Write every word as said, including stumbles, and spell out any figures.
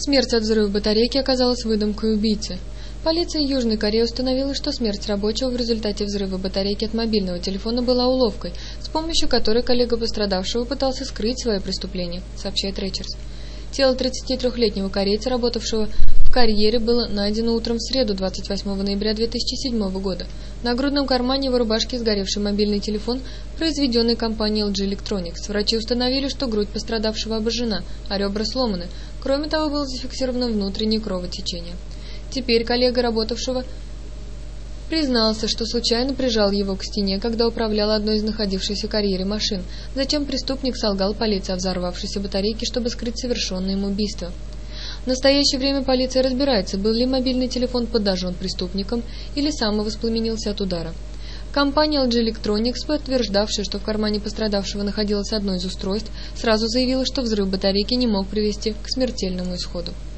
Смерть от взрыва батарейки оказалась выдумкой убийцы. Полиция Южной Кореи установила, что смерть рабочего в результате взрыва батарейки от мобильного телефона была уловкой, с помощью которой коллега пострадавшего пытался скрыть свое преступление, сообщает Рейчерс. Тело тридцатитрёхлетнего корейца, работавшего в карьере, было найдено утром в среду, двадцать восьмого ноября две тысячи седьмого года. На грудном кармане его рубашки сгоревший мобильный телефон, произведенный компанией эл джи Electronics. Врачи установили, что грудь пострадавшего обожжена, а ребра сломаны. Кроме того, было зафиксировано внутреннее кровотечение. Теперь коллега, работавшего, признался, что случайно прижал его к стене, когда управлял одной из находившихся в карьере машин. Затем преступник солгал полиции о взорвавшейся батарейке, чтобы скрыть совершенное им убийство. В настоящее время полиция разбирается, был ли мобильный телефон подожжен преступником или самовоспламенился от удара. Компания эл джи Electronics, подтверждавшая, что в кармане пострадавшего находилось одно из устройств, сразу заявила, что взрыв батарейки не мог привести к смертельному исходу.